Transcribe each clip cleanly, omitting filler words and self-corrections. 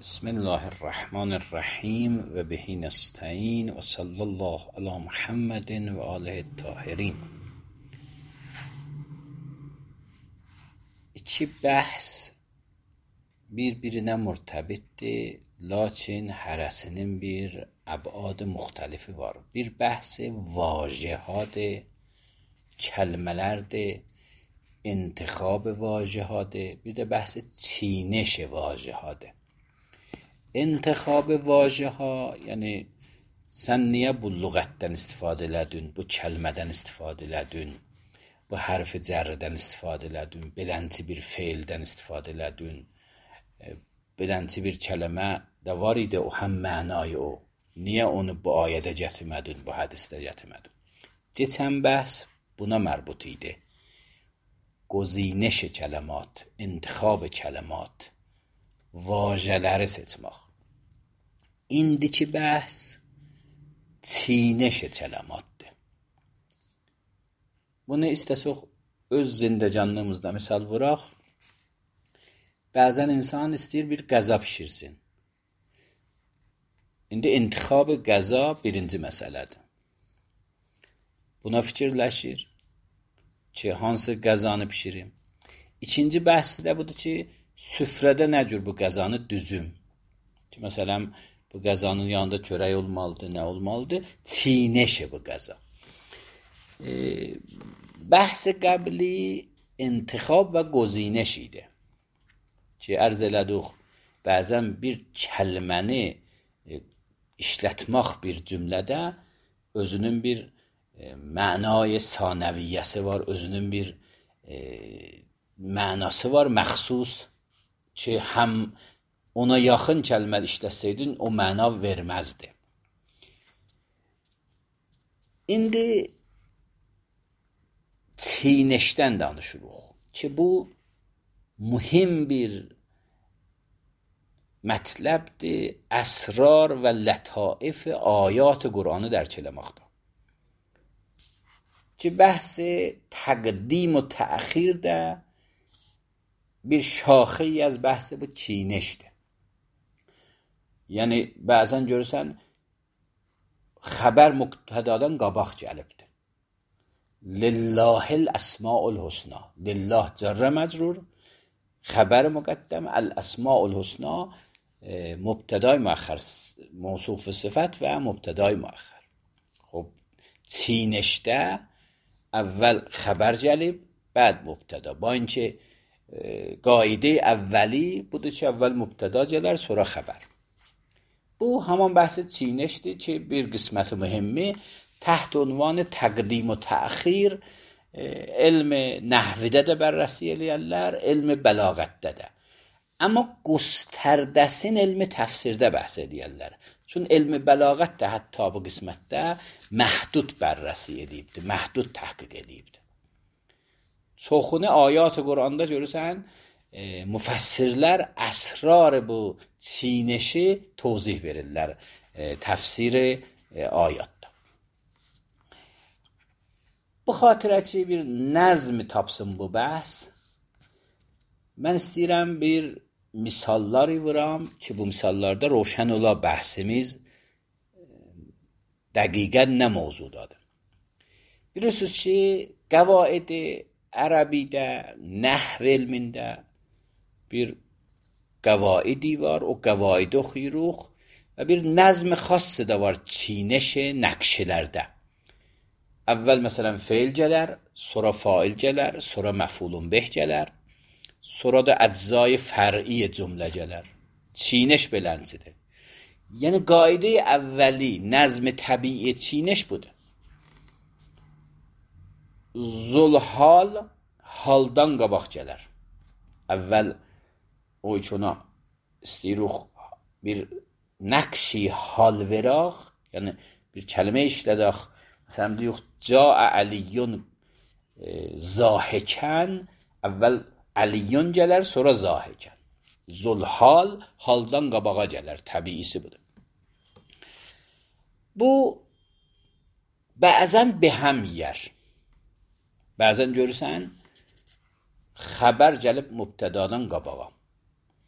بسم الله الرحمن الرحیم و بهی نستعین و صلی الله علی محمد و آله الطاهرین. İki bəhs bir-birinə mürtəbitdir, lakin hərəsinin bir əbad müxtəlifi var. Bir bəhs vacəhadır, kəlmələrdir, intixab vacəhadır, bir də bəhs çiğneş vacəhadır. İntixab vacəha, yəni sən niyə bu lüğətdən istifadə elədin, bu kəlmədən istifadə elədin, bu hərfi cərrdən istifadə elədin, belənti bir feildən istifadə elədin, belənti bir kəlmə də var idi, o həm mənayı o. Niyə onu bu ayədə gətirmədin, bu hədisdə gətirmədin? Keçən bəhs buna mərbut idi. Qozineş kələmat, intixab kələmat, vacələri seçmək. İndiki bəhs çiğneş kələmatdır. Bunu istəsək öz zindəcanlığımızda misal vuraq. Bəzən insan istəyir bir qəza pişirsin. İndi intixab qəza birinci məsələdir. Buna fikirləşir ki, hansı qəzanı pişirim? İkinci bəhsi də budur ki, süfrədə nə cür bu qəzanı düzüm? Ki, məsələn, bu qəzanın yanında çörək olmalıdır, nə olmalıdır? Çiğneş bu qəza. Bəhs qəbli intixab və qozineş idi. Ki, ərz elədik, bəzən bir kəlməni işlətmək bir cümlədə özünün bir mənay sanəviyyəsi var, özünün bir mənası var, məxsus ki, həm ona yaxın kəlmə işləsəydin, o məna verməzdi. İndi çiğneşdən danışırıq ki, bu mühim bir mətləbdir, əsrar və lətaif ayat-ı Qur'anı dərk eləməkdə. Ki, bəhs təqdim و təxir də bir şaxəyi az bəhs bu çiğneşdir. Yəni, bəzən görürsən, xəbər müqtədadan qabaq gəlibdir. Lillahil əsmaul husna. Lillah cərrə məcrur, xəbər müqəddəm, əl-əsmaul husna, mübtədai müəxxər, mövsuf sifət və mübtədai müəxxər. Xub, çiğneşdə əvvəl xəbər gəlib, bəd mübtəda. Ba inki qaidə əvvəli budur ki, əvvəl mübtəda gələr, sonra xəbər. Bu, haman bəhs çiğneşdir ki, bir qisməti mühimmi təht ünvanı təqdim و təxir elm nəhvidə də bərrəsi eləyərlər, elm bəlağətdə də. Amma qustərdəsin elmi təfsirdə bəhs eləyərlər. Çün elmi bəlağət də hətta bu qismətdə məhdud bərrəsi edibdir, məhdud təhqiq edibdir. Çoxunu ayat-ı Qur'anda görürsən, müfəssirlər əsrar bu çiğneşi tozih verirlər təfsiri ayatda. Bu xatirə ki, bir nəzm tapsın bu bəhs, mən istəyirəm bir misalları vuram ki, bu misallarda roşən ola bəhsimiz dəqiqən nə mövzudadır. Bilirsiniz ki, qəvaid-i ərəbidə, nəhv elmində bir qəvaidi var, o qəvaidi oxuyuruq və bir nəzm xası da var çiğneş nəqşilərdə. Əvvəl məsələn feil gələr, sonra fail gələr, sonra məfulun beh gələr, sonra da əczai fər'i cümlə gələr. Çiğneş beləncidir. Yəni qaidə əvvəli, nəzm təbii çiğneş budur. Zulhal haldan qabaq gələr. Əvvəl o içona istəyirik bir nəqşi hal verək, yəni bir kəlmə işlədək. Məsələn, deyirik, Ca'a Əliyyun zahikən, əvvəl Əliyyun gələr, sonra zahikən. Zulhal, haldan qabağa gələr, təbiisi budur. Bu, bəzən behəm yər. Bəzən görürsən, xəbər gəlib mübtədadan qabağa.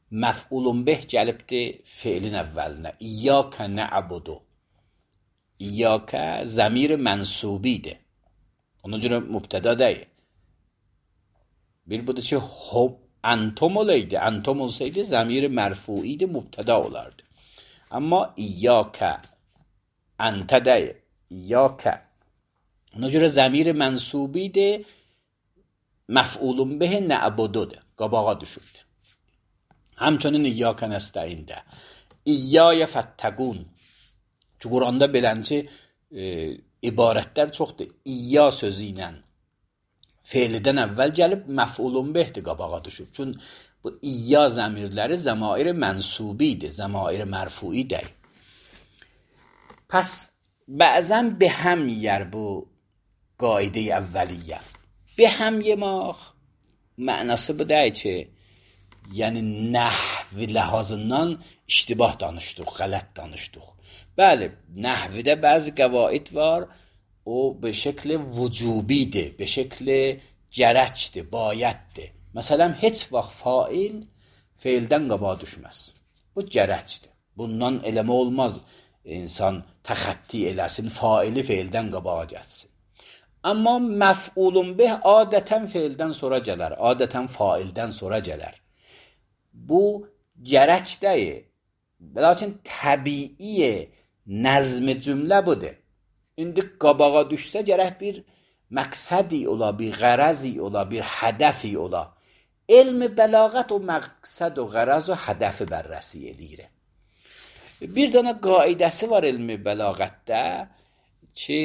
maf'ulun bih gəlibdi feilin əvvəlinə. İyyəkə nə'budu. İyyəkə zəmir mənsubidir. Ona görə mübtəda deyil. Bir budur ki, entom olaydı. Entom olsaydı zəmir mərfuidir, mübtəda olardı. Amma İyyəkə entə deyil. İyyəkə. Ona görə zəmir mənsubidir. Məf'ulun bih nə'bududur. Qabağa düşübdür. Həmçinin İyyəkə nəstəində. İyyəyə fəttəqun. Ki, Quranda belənci ibarətlər çoxdur. İyya sözü ilə feilidən əvvəl gəlib məf'ulun bihdir qabağa düşüb. Çünki bu iyya zəmirləri zəmair mənsubidir, zəmair mərfui deyil. Pəs bəzən bihəm yer bu qaidə əvvəliyyə. Bihəm yemək mənası bu deyil ki, yəni nəhvi ləhazından iştibah danışdıq, qələt danışdıq. Bəli, nəhvidə bəzi qəvaid var, o به şəkli vücubidir, به şəkli gərəkdir, bayətdir. Məsələn, heç vaxt fail feildən qabağa düşməz. Bu gərəkdir. Bundan eləmə olmaz. İnsan təxətti eləsin, faili feildən qabağa gəlsin. Amma məf'ulun bih adətən feildən sonra gələr, adətən faildən sonra gələr. Bu gərək deyil. Lakin təbii nəzm cümlə budur. İndi qabağa düşsə gərək bir məqsədi ola, bir qərəzi ola, bir hədəfi ola. Elm bəlağət o məqsəd o qərəz o hədəfi bərrəsi edir. Bir dənə qaidəsi var elmi bəlağətdə ki,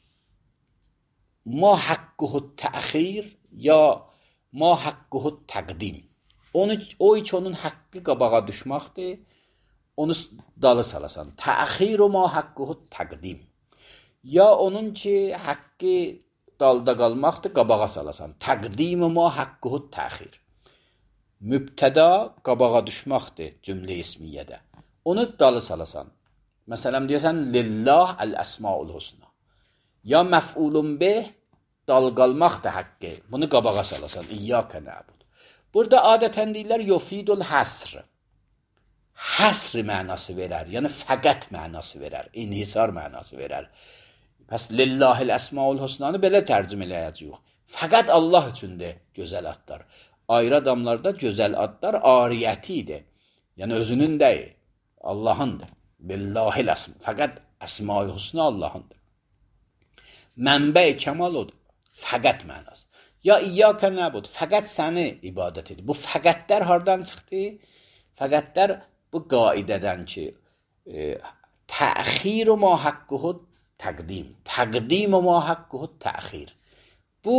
ma haqqıhu təxir ya ma haqqıhu təqdim. O ki, onun haqqı qabağa düşməkdir, onu dalı salasan. Təxir o ma haqqıhu təqdim. Ya onun ki, haqqı dalda qalmaqdır, qabağa salasan. Təqdim ma haqqıhu təxir. Mübtəda qabağa düşməkdir cümlə ismiyyədə. Onu dalı salasan. Məsələn, deyəsən, lillah əl-əsmaul husna. Ya məf'ulun bih, dal qalmaqdır haqqı. Bunu qabağa salasan. İyyəkə nə'bud. Burada adətən deyirlər, yufidul həsr. Həsr mənası verər. Yəni, fəqət mənası verər. İnhisar mənası verər. Pəs lillahil əsmaul husnanı belə tərcümə eləyəcəyik. Fəqət Allah üçündür gözəl adlar. Ayrı adamlarda gözəl adlar ariyyətidir. Yəni özünün deyil, Allahındır. Billahil əsm. Fəqət əsma-i husna Allahındır. Mənbə-i kəmal odur. Fəqət mənası. Ya İyyəkə nəbud. Fəqət səni ibadət edir. Bu fəqətlər hardan çıxdı? Fəqətlər bu qaidədən ki, təxir ma haqqıhu təqdim. Təqdim ma haqqıhu təxir. Bu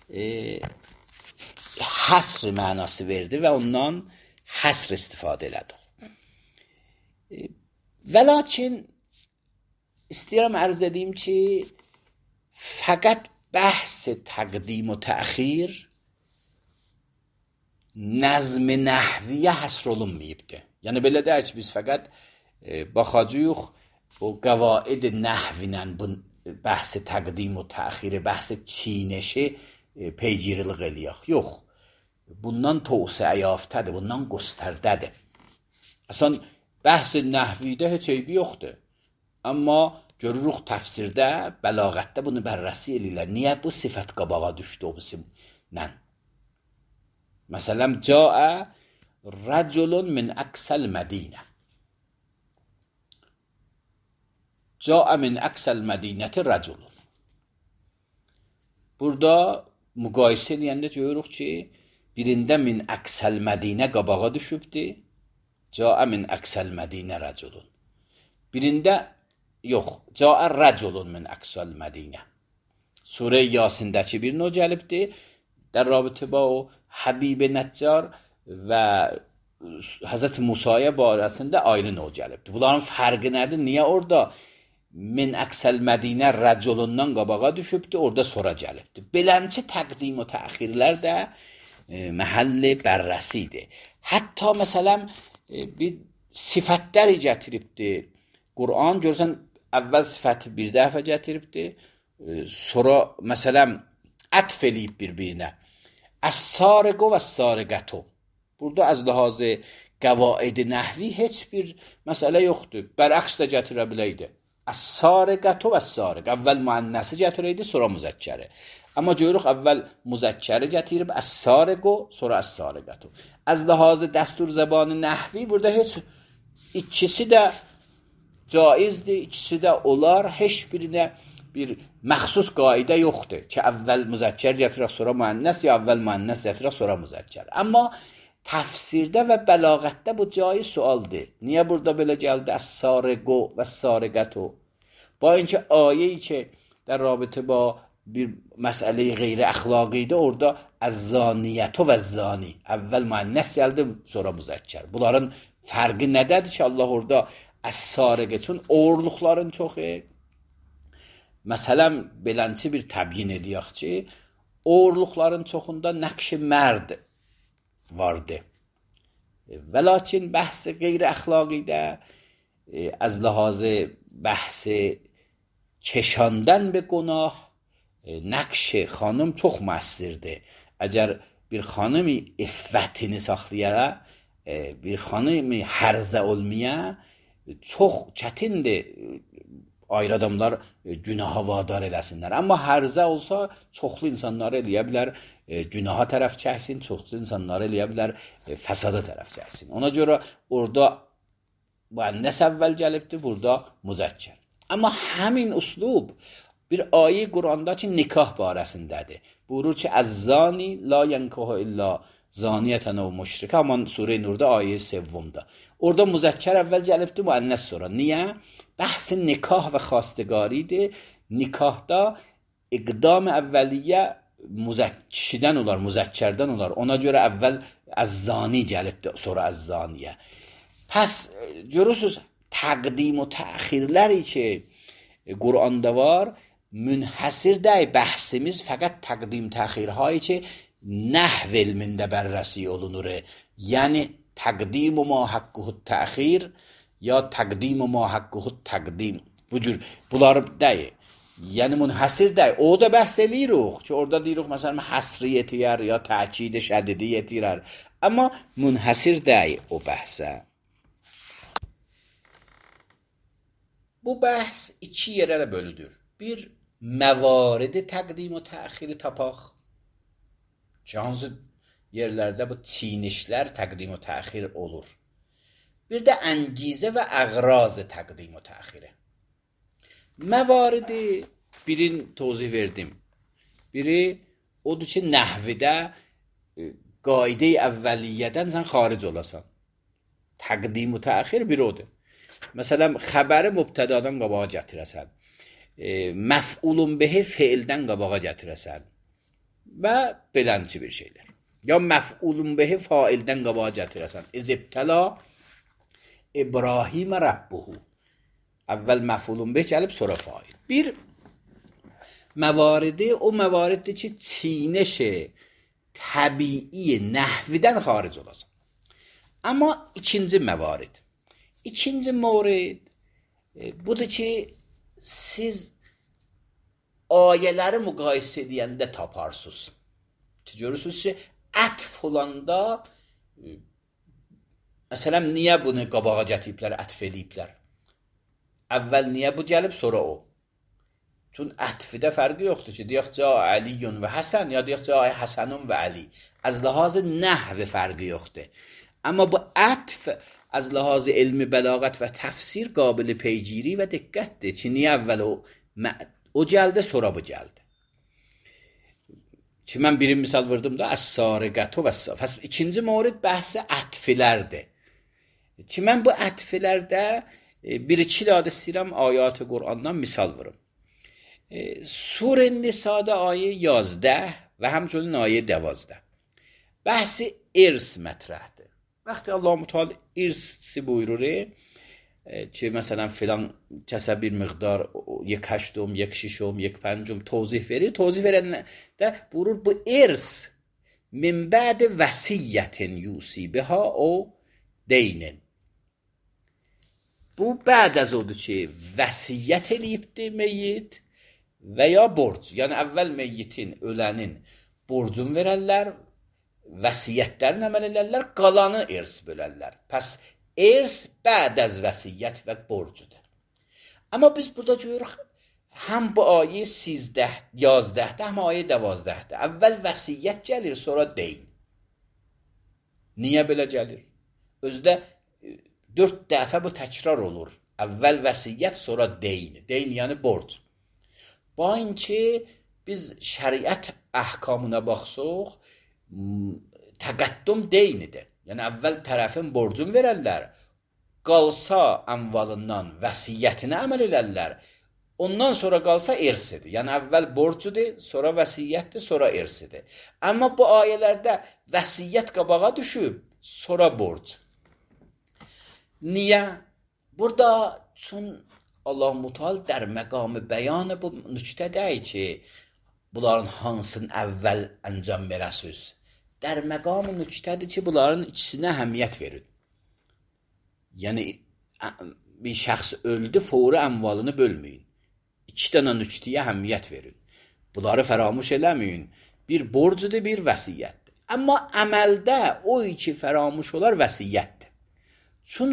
həsr mənası verdi və ondan həsr istifadə elədik. Və lakin istəyirəm ərz edeyim ki, fəqət bəhs təqdim və təxir nəzm nəhviyə həsr olunmayıbdır. Yəni belə deyək ki, biz fəqət baxacağıq o qəvaid nəhvinlə bu bəhs təqdim və təxiri, bəhs çiynəşi peygirilik eləyək. Yox. Bundan tövsiə yaftədir, bundan göstərdədir. Əslən, bəhs nəhvidə heç eybi yoxdur. Amma görürük təfsirdə, bəlağətdə bunu bərrəsi eləyirlər. Niyə bu sifət qabağa düşdü o bisimlə? Məsələn, cəə rəculun min əksəl mədinə. Cəə min əksəl mədinəti rəculun. Burada müqayisə edəndə görürük ki, birində min əksəl mədinə qabağa düşübdür. Cəə min əksəl mədinə rəculun. Birində yox, cəə rəculun min əksəl mədinə. Surə-i Yasindəki bir növ gəlibdir. در رابطه با حبیب نجار və Həzrət Musaya barəsində ayrı növ gəlibdir. Bunların fərqi nədir? Niyə orada min əksəl mədinə rəculundan qabağa düşübdür, orada sonra gəlibdir. Belənçi təqdim və təxirlər də məhəlli bərrəsidir. Hətta məsələn bir sifətləri gətiribdir. Qur'an görsən əvvəl sifəti bir dəfə gətiribdir. Sonra məsələn ətf eləyib bir-birinə. Əs-sariqu və əs-sariqətu. Burada az ləhazı qawaid nəhvi heç bir məsələ yoxdur. Bərəks də gətirə biləydi. Əs-sariqatu vəs-sariq. Əvvəl müənnəsi gətirəydi, sonra müzəkkəri. Amma görürük əvvəl müzəkkəri gətirib əs-sariqu, sonra əs-sariqatu. Az ləhaz dəstur zəbanı nəhvi burada heç ikisi də caizdir, ikisi də olar. Heç birinə bir məxsus qaidə yoxdur ki, əvvəl müzəkkər gətirək, sonra müənnəs, ya əvvəl müənnəs gətirək, sonra müzəkkər. Amma təfsirdə və bəlağətdə bu caiz sualdır. Niyə burada belə gəldi? Əs-sariqu və əs-sariqatu. Ba اینکه آیه‌ای که در رابطه با bir məsələ qeyri-əxlaqi idi, orada əz-zaniyatu və əz-zani. Əvvəl müənnəs gəldi, sonra müzəkkər. Bunların fərqi nədədir ki, Allah orada əs-sariq üçün oğurluqların çoxu. Məsələn, belənçi bir təbyin eləyək ki, oğurluqların çoxunda nəqş mərd vardı. Və lakin bəhs qeyri-əxlaqidə az ləhaz bəhs کشاندن به گناه نقش خانم çox müəssirdir. Əgər bir xanımı iffətini saxlayara, bir xanımı hərzə olmaya çox çətindir ayrı adamlar günaha vadar eləsinlər. Amma hərzə olsa çoxlu insanları eləyə bilər günaha tərəf çəksin, çoxlu insanları eləyə bilər fəsada tərəf çəksin. Ona görə orada müənnəs əvvəl gəlibdir, burada müzəkkər. Amma həmin uslub bir ayə Quranda ki, nikah barəsindədir. Buyurur ki, əz-zani la yankahu illa zaniyətən və müşrikə. Aman Surə-i Nurda ayə 3-da. Orada müzəkkər əvvəl gəlibdir, müənnəs sonra. Niyə? Bəhs nikah və xaستگاریdir. Nikahda iqdam əvvəliyyə kişidən olar, müzəkkərdən olar. Ona görə əvvəl əz-zani gəlibdir, sonra əz-zaniyə. Pəs görürsünüz, təqdim və təxirləri ki, Quranda var, münhəsir deyil, bəhsimiz fəqət təqdim təxirhایی ki, nəhv elmində bərrəsi olunur. Yəni, təqdim və ma haqqıhut təxir, ya təqdim və ma haqqıhut təqdim. Bu cür, bunlar deyil. Yəni, münhəsir deyil. O da bəhs eləyirik ki, orada deyirik, məsələn, həsri yetirər, ya təkid şədidi yetirər. Amma münhəsir deyil o bəhsə. Bu bəhs iki yerə də bölüdür. Bir, məvaridi təqdim və təxiri tapaq. Ki, hansı yerlərdə bu çiynişlər təqdim və təxir olur. Bir də əngizə və əqraz təqdim və təxiri. Məvaridi birin tozih verdim. Biri odur ki, nəhvidə qaidə-i əvvəliyyədən sən xaric olasan. Təqdim və təxir bir odur. Məsələn, xəbəri mübtədadan qabağa gətirəsən. Məf'ulun bihi feildən qabağa gətirəsən. Və belənçi bir şeylər. Ya məf'ulun bihi faildən qabağa gətirəsən. İzibtəla İbrahim Rəbbuhu. Əvvəl məf'ulun bihi gəlib, sonra fail. Bir məvaridi, o məvariddir ki, çiynəş təbii nəhvidən xaric olasan. Amma ikinci məvarid. İkinci mورد budur ki, siz ayələri müqayisə edəndə taparsınız. Görürsünüz ki, ətf olanda məsələn, niyə bunu qabağa gətiriblər, ətf ediblər? Əvvəl niyə bu gəlib, sonra o? Çünki ətfidə fərqi yoxdur ki, deyək ki, Əliyun və Həsən, ya deyək ki, Həsənun və Əli. Az ləhazı nəhvi fərqi yoxdur. Amma bu ətf از لحاظ علم بلاغت و تفسیر قابل پیگیری و دقتdir. Ki, niyə əvvəl o gəldi, sonra bu gəldi. Ki, mən bir misal vurdum da, əs-sariqatu və əs-sariq. İkinci mورد bəhsə ətfilərdir. Ki, mən bu ətfilərdə bir-iki dad istəyirəm ayat-ı Qur'andan misal vurum. Surə Nisa'da ayə 11 və həmçinin ayə 12. Bəhsi irs mətrəhdir. وقتی الله متعال ارث buyurur که مثلا فلان کسا bir miqdar 1/8, 1/6, 1/5 توضیح verir. توضیح verəndə buyurur bu irs min ba'd vəsiyyətin yusi biha o deynin. Bu bəd az odur ki, vəsiyyət eləyibdir meyyit və ya borc. Yəni əvvəl meyyitin, ölənin borcunu verərlər vəsiyyətlərin əməl edərlər, qalanı irs bölərlər. Pəs irs bəd az vəsiyyət və borcudur. Amma biz burada görürük, həm bu ayə 13, 11, həm ayə 12. Əvvəl vəsiyyət gəlir, sonra deyn. Niyə belə gəlir? Özdə 4 dəfə bu təkrar olur. Əvvəl vəsiyyət, sonra deyn. Deyn yəni borc. Bain ki, biz şəriət əhkamına baxsaq, təqəddüm deynidir. Yəni, əvvəl tərəfin borcun verərlər, qalsa əmvalından vəsiyyətinə əməl edərlər, ondan sonra qalsa irsidir. Yəni, əvvəl borcudur, sonra vəsiyyətdir, sonra irsidir. Amma bu ayələrdə vəsiyyət qabağa düşüb, sonra borc. Niyə? Burada, çün Allah-u Teala در məqamı bəyanı bu nüqtədədir ki, bunların hansının əvvəl əncam verəsiz. در məqamı nüqtədir ki, bunların ikisinə əhəmiyyət verin. Yəni, bir şəxs öldü, fəvri əmvalını bölməyin. 2 dənə nüqtəyə əhəmiyyət verin. Bunları fəramuş eləməyin. Bir borcudur, bir vəsiyyətdir. Amma əməldə o iki fəramuş olar vəsiyyətdir. Çün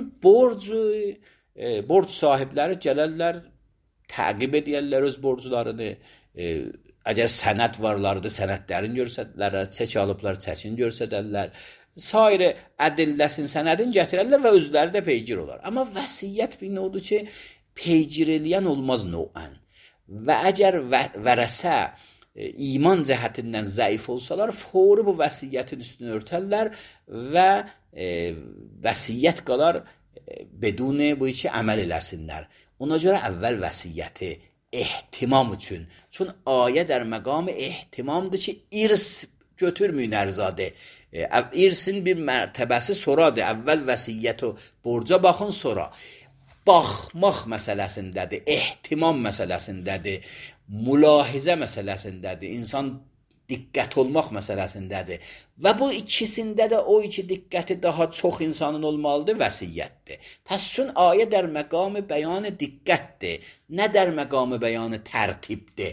borc sahibləri gələrlər, təqib edərlər öz borclarını. Əgər sənəd varlardı, sənədlərini görsədərlər, çək alıblar, çəkini görsədərlər. Sairə ədilləsin sənədini gətirərlər və özləri də peygir olar. Amma vəsiyyət bir odur ki, peygir eləyən olmaz növən. Və əgər vərəsə iman cəhətindən zəif olsalar, fəvri bu vəsiyyətin üstünü örtərlər və vəsiyyət qalar bedun bu iki əməl eləsinlər. Ona görə əvvəl vəsiyyəti ehtimam üçün. Çün ayə در məqamı ehtimamdır ki, irs götürməyin ərzadə. İrsin bir mərtəbəsi soradır. Əvvəl vəsiyyət o borca baxın, sonra. Baxmaq məsələsindədir, ehtimam məsələsindədir, mülahizə məsələsindədir, insan diqqət olmaq məsələsindədir. Və bu ikisində də o iki diqqəti daha çox insanın olmalıdır, vəsiyyətdir. Pəs çün ayə در məqamı bəyanı diqqətdir, nə در məqamı bəyanı tərtibdir.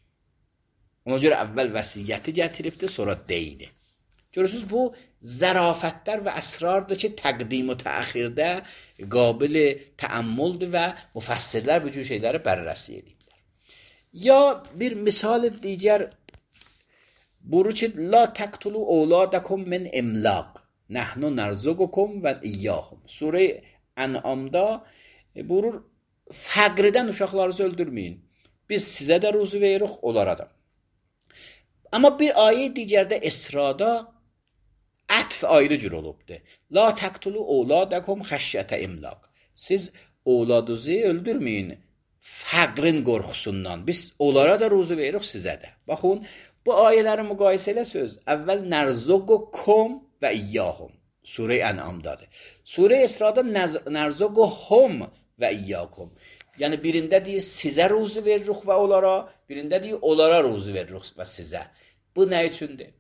Ona görə əvvəl vəsiyyəti gətiribdir, sonra deyni. Görürsünüz, bu zərafətlər və əsrardır ki, təqdim və təxirdə qabil təəmmüldür və müfəssirlər bu cür şeyləri bərrəsi ediblər. Ya bir misal digər buyurur ki, la təqtulu əvladakum min imlaq, nəhnu nərzuqukum və iyyahum. Surə Ən'amda buyurur, fəqrdən uşaqlarınızı öldürməyin. Biz sizə də ruzu veririk, onlara da. Amma bir ayə digərdə İsrada ətf ayrı cür olubdur. La təqtulu əvladakum xəşyətə imlaq. Siz ovladınızı öldürməyin fəqrin qorxusundan. Biz onlara da ruzu veririk, sizə də. Baxın, bu ayələri müqayisə elə söz. Əvvəl nərzuqukum və iyyahum. Surə Ən'amdadır. Surə İsrada nərzuquhum və iyyakum. Yəni birində deyir sizə ruzu veririk və onlara, birində deyir onlara ruzu veririk və sizə. Bu nə üçündür?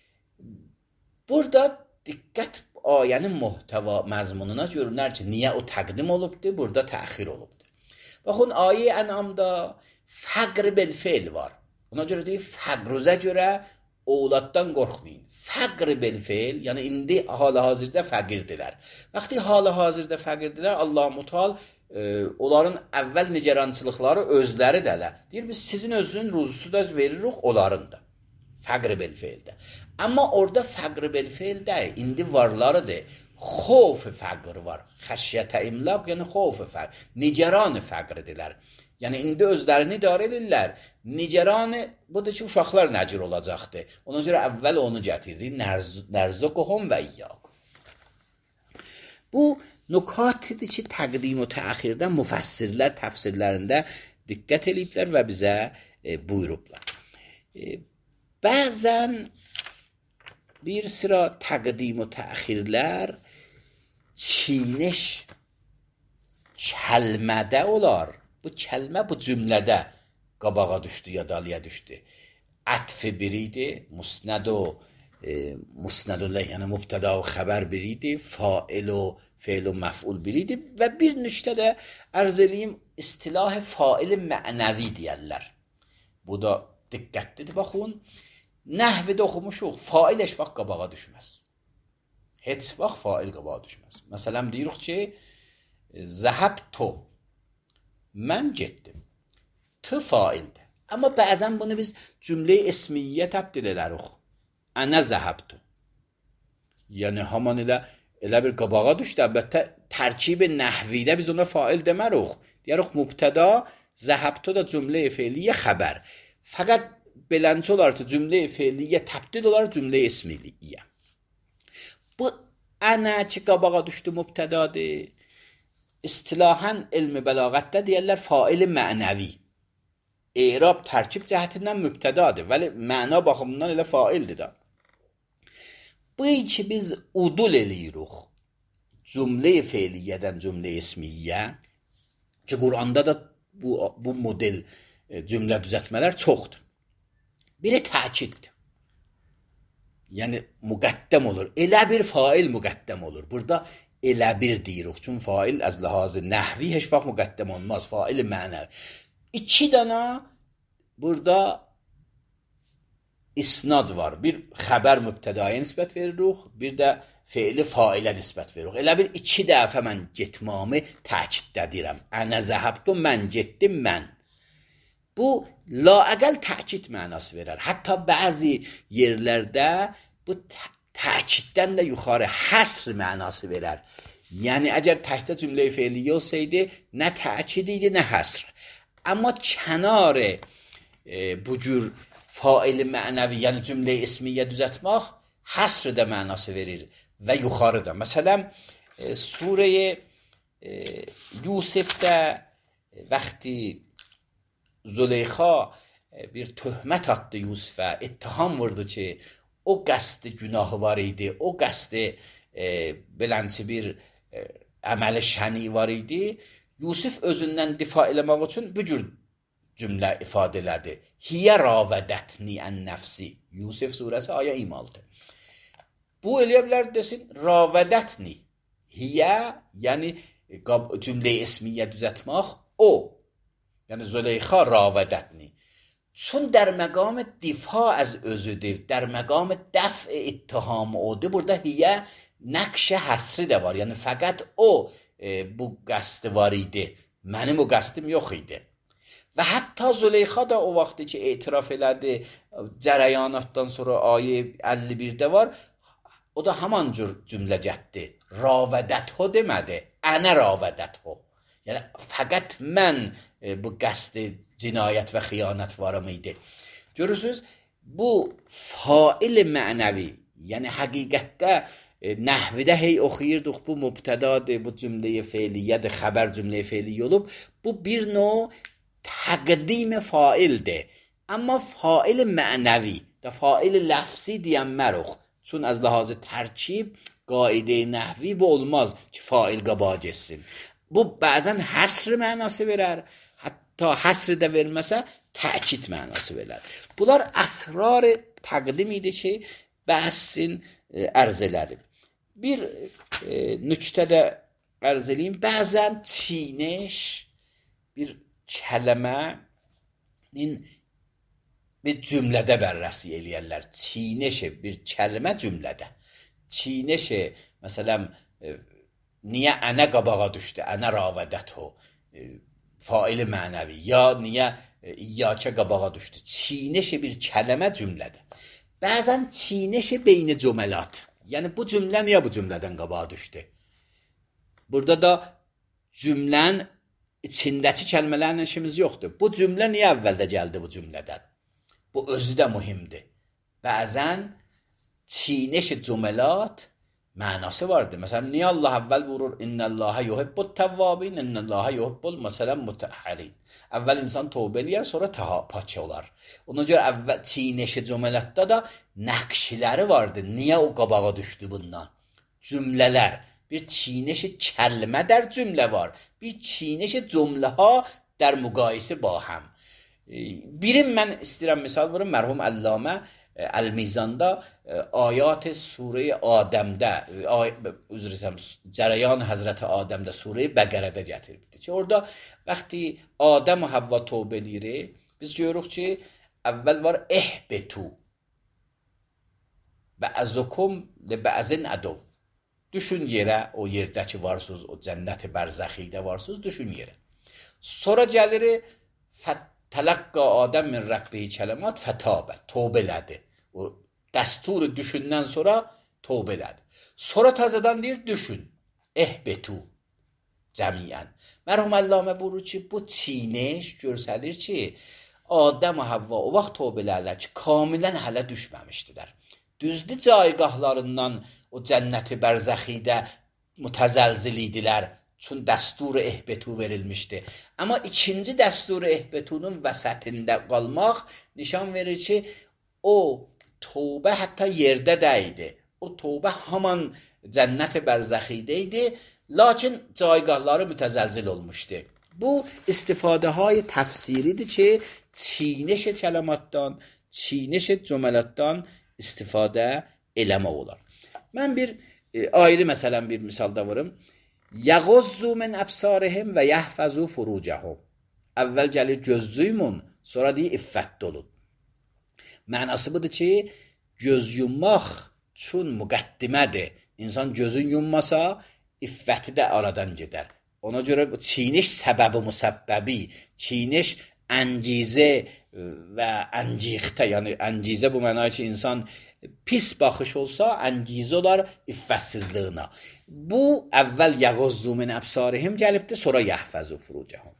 Burada diqqət ayənin muhtəva məzmununa görünər ki, niyə o təqdim olubdur, burada təxir olubdur. Baxın, ayə Ən'amda fəqr bil fe'l var. Ona görə deyir, fəqrüzə görə oğladdan qorxmayın. Fəqr bil fe'l, yəni indi hal-hazırda fəqirdirlər. Vaxtı hal-hazırda fəqirdirlər, Allah-u Teala onların əvvəl nigerançılıqları özləri dələr. Deyir, biz sizin özünün ruzusu da veririk, onların da. Fəqr bil fe'ldə. Amma orada fəqr bil fe'ldə indi varlarıdır. Xof fəqr var. Xəşyətə imlaq, yəni xof fəqr. Nigeran fəqridirlər. Yəni indi özlərini idarə edirlər. Nigeranı, budur ki, uşaqlar nəcir olacaqdır. Ona görə əvvəl onu gətirdi. Nərzuquhum və iyyəkum. Bu nukatidir ki, təqdim və təxirdən müfəssirlər təfsirlərində diqqət eləyiblər və bizə buyurublar. Bəzən bir sıra təqdim və təxirlər çiğniş kəlmədə olar. Bu kəlmə bu cümlədə qabağa düşdü, ya dalıya düşdü. Ətfi biriydi, musnədu yəni mübtəda və xəbər biriydi, fail və fe'l və məf'ul biriydi və bir nüqtə də ərz eləyim, istilah fail mənəvi deyərlər. Bu da diqqətlidir, baxın. nəhvdə oxumuşuq, fail heç vaxt qabağa düşməz. Heç vaxt fail qabağa düşməz. Məsələn, deyirik ki, zəhəbtu, mən getdim. T faildir. Amma bəzən bunu biz cümlə-i ismiyyə təbdil edərik. Ənə zəhəbtu. Yəni, haman elə bir qabağa düşdü. Əlbəttə, tərkib nəhvidə biz ona fail demərik. Deyirik, mübtəda, zəhəbtu da cümlə-i feiliyyə xəbər. Fəqət belənçi olar ki, cümlə-i feiliyyə təbdil olar cümlə-i ismiyyə. Bu ənə ki, qabağa düşdü mübtədadır. İstilahən elmi bəlağətdə deyərlər fail mənəvi. İrab tərkib cəhətindən mübtədadır, vəli məna baxımından elə faildir da. Bu ki biz udul eləyirik cümlə-i feiliyyədən cümlə-i ismiyyə ki, Quranda da bu model cümlə düzəltmələr çoxdur. Biri təkiddir. Yəni, müqəddəm olur. Elə bir fail müqəddəm olur. Burada elə bir deyirik. Çünki fail az ləhazı nəhvi heç vaxt müqəddəm olmaz. Fail mənəvi. 2 dənə burada isnad var. Bir xəbər mübtədaya nisbət veririk, bir də feili failə nisbət veririk. Elə bir 2 dəfə mən getmamı təkiddə deyirəm. Ənə zəhəbtu, mən getdim, mən. Bu, laəqəl təkid mənası verər. Hətta bəzi yerlərdə bu təkiddən də yuxarı həsr mənası verər. Yəni, əgər təkcə cümlə-i feiliyyə olsaydı, nə təkid idi, nə həsr. Amma kənar bu cür faili mənəvi, yəni cümlə-i ismiyyə düzəltmək həsr də mənası verir və yuxarı da. Məsələn, Surə-i Yusifdə vaxtı Züleyxa bir töhmət attı Yusifə, ittiham vurdu ki, o qəsdi günahı var idi, o qəsdi belənçi bir əməli şəni var idi. Yusuf özündən difa eləmək üçün bu cür cümlə ifadə elədi. Hiyə ravədətni ən nəfsi. Yusuf surəsi ayə 26. Bu eləyə bilər desin, ravədətni. Hiyə, yəni cümlə-i ismiyyə düzəltmək o. Yəni Züleyxa ravədətni. Çün در مقام دفاع از özüdür, در مقام دفع اتهام odur. Burada hiyə nəqş həsri də var. Yəni fəqət o bu qəsd var idi. Mənim o qəsdim yox idi. Və hətta Züleyxa da o vaxtı ki etiraf elədi, cərəyanatdan sonra ayə 51-də var. O da haman cür cümlə gətdi. Ravədəthu demədi. Ənə ravədəthu. Yəni fəqət mən bu qəsdi cinayət və xiyanət varım idi. Görürsünüz, bu fail mənəvi, yəni həqiqətdə nəhvidə hey oxuyurduq, bu mübtədadır, bu cümlə-i feiliyyədir, xəbər cümlə-i feiliyyə olub. Bu bir növ təqdim faildir. Amma fail mənəvi, da fail ləfsi deyənmərik. Çün az ləhazı tərkib, qaidə nəhvi bu olmaz ki, fail qabağa geçsin. Bu bəzən həsr mənası verər, hətta həsr də verməsə təkid mənası verər. Bunlar əsrar təqdim idi ki, bəhsin ərz elədim. Bir nüktə də ərz eləyim. Bəzən çiğneş bir kəlmənin bir cümlədə bərrəsi eləyərlər. Çiğneş bir kəlmə cümlədə. Çiğneş, məsələn, niyə ənə qabağa düşdü? Ənə ravədəthu. Faili mənəvi. Ya niyə iyyakə qabağa düşdü? Çiğneş bir kəlmə cümlədə. Bəzən çiğneş beyni cümləlat. Yəni bu cümlə niyə bu cümlədən qabağa düşdü? Burada da cümlənin içindəki kəlmələrin işimiz yoxdur. Bu cümlə niyə əvvəldə gəldi bu cümlədən? Bu özü də mühimdir. Bəzən çiğneş cümləlat mənası vardır. Məsələn, niyə Allah əvvəl vurur? İnnəlləhə yuhibbut təvvabin, innəlləhə yuhibbul məsələn mutəhərin. Əvvəl insan tövbə eləyər, sonra pak olar. Ona görə əvvəl çiğneşi cümlətdə də nəqşləri vardır. Niyə o qabağa düşdü bundan? Cümlələr. Bir çiğneşi kəlmə der cümlə var. Bir çiğneşi cümləha der müqayisə ba həm. Birim mən istəyirəm misal vurum, mərhum Əllamə Əl-Mizanda ayat Surə Adəmdə, üzr istəyirəm, cərəyan Həzrəti Adəmdə Surə Bəqərədə gətiribdir ki, orada vaxtı Adəm və Havva tövbə eləyir, biz görürük ki, əvvəl var ehbetu. Bə'zukum li bə'zin ədov. Düşün yerə, o yerdə ki varsınız, o cənnət-i bərzəxidə varsınız, düşün yerə. Sonra gəlir təlaqqa Adəm min Rəbbihi kələmat fətəbə, tövbə elədi. O dəsturu düşündən sonra tövbə elədi. Sonra təzədən deyir, düşün. Ehbetu cəmiyyən. Mərhum Əllamə buyurur ki, bu çiğniş göstərir ki, Adəm və Havva o vaxt tövbə elələr ki, kamilən hələ düşməmişdilər. Düzdür, caygahlarından o cənnəti bərzəxidə mütəzəlzil idilər. Çün dəsturu ehbetu verilmişdi. Amma ikinci dəsturu ehbetunun vəsətində qalmaq nişan verir ki, o tövbə hətta yerdə də idi. O tövbə haman cənnət-i bərzəxidə idi, lakin caygahları mütəzəlzil olmuşdu. Bu istifadəهای təfsiridir ki, çiğneş kələmatdan, çiğneş cümlədən istifadə eləmək olar. Mən bir ayrı məsələn bir misalda varım. Yəğuzzu min əbsarihim və yəhfəzu furucəhum. Əvvəl gəlir gözlüyümün, sonra deyir iffətli olun. Mənası budur ki, göz yummaq çün müqəddimədir. İnsan gözün yummasa, iffəti də aradan gedər. Ona görə çiğniş səbəbi müsəbbəbi, çiğniş əncizə və əncixtə, yəni əncizə bu mənaya ki, insan pis baxış olsa, əncizə olar iffətsizliyinə. Bu, əvvəl yəğuzzu min əbsarihim gəlibdir, sonra yəhfəzu furucəhum.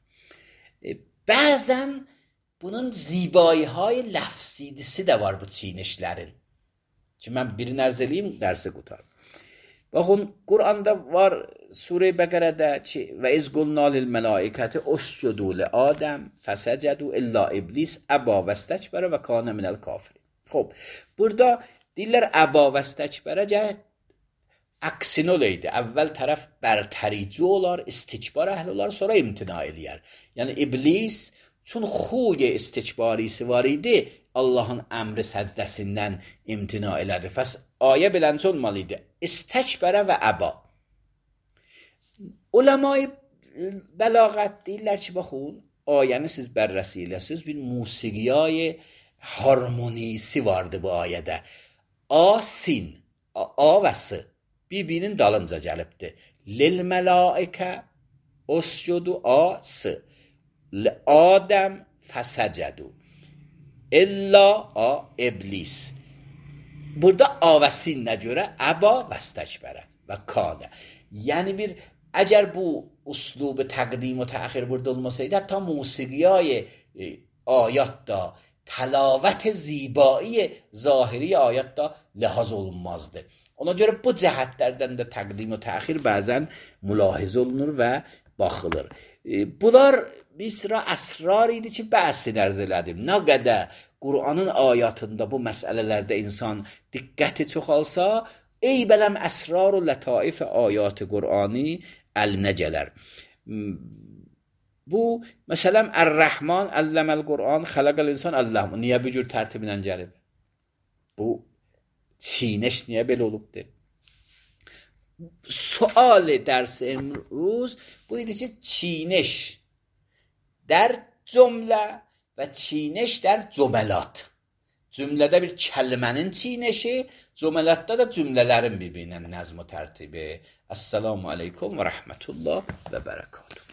Bəzən bunun zibayiهای ləfzidisi də var bu çiğnişlərin. Ki, mən birini ərz eləyim, dərsi qutar. Baxın, Quranda var, Surə-i Bəqərədə ki, və iz qulna lil mələikəti uscudu li Adəm fəsəcədu illə iblis əba vəstəkbərə və kanə minəl kafirin. Xob, burada deyirlər əba vəstəkbərə gələk əksin oləydi. Əvvəl tərəf bərtərici olar, istikbar əhli olar, sonra imtina eləyər. Yəni, iblis çün xuy istikbarisi var idi, Allahın əmri səcdəsindən imtina elədi. Fəs ayə bilənci olmalı idi. İstəkbərə və əba. Uləma-i bəlağət deyirlər ki, baxın, ayəni siz bərrəsi eləsiniz, bir musiqiyay harmonisi vardı bu ayədə. A, sin, A və S bir-birinin dalınca gəlibdir. Lil mələikə uscudu A, S. Adəm fəsəcədu. İlla A, iblis. Burada A və sinnə görə əba vəstəkbərə və kanə. Yəni bir, əgər bu uslubu təqdim və təxir burada olmasaydı, hətta musiqiyay ayat da, təlavət zibai zahiri ayat da ləhaz olunmazdı. Ona görə bu cəhətlərdən də təqdim və təxir bəzən mülahizə olunur və baxılır. Bunlar bir sıra əsrar idi ki, bəhsini ərz elədim. Nə qədər Qur'anın ayatında bu məsələlərdə insan diqqəti çoxalsa, ey bələm əsrar və lətaife ayat-ı Qur'ani əlinə gələr. Bu, məsələn, Ər-Rəhman əlləməl Qur'an, xələqəl insan əlləhm. Niyə bir cür tərtiblə gəlib? Bu, çiğneş niyə belə olubdur? Sual dərs imruz bu idi ki, çiğneş در cümlə və çiğneş در cüməlat. Cümlədə bir kəlmənin çiğneşi, cüməlatda da cümlələrin bir-birinə nəzm-i tərtibi. Əssalamu aleykum və rəhmətullah və bərəkatuhu.